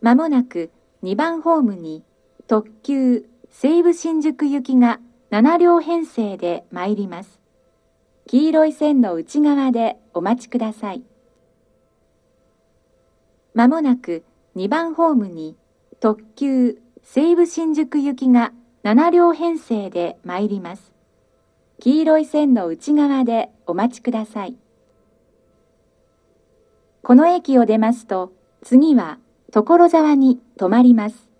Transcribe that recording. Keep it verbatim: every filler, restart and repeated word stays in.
まもなくにばんホームに特急西武新宿行きがなな両編成で参ります。黄色い線の内側でお待ちください。まもなくにばんホームに特急西武新宿行きがなな両編成で参ります。黄色い線の内側でお待ちください。この駅を出ますと、次は所沢に停まります。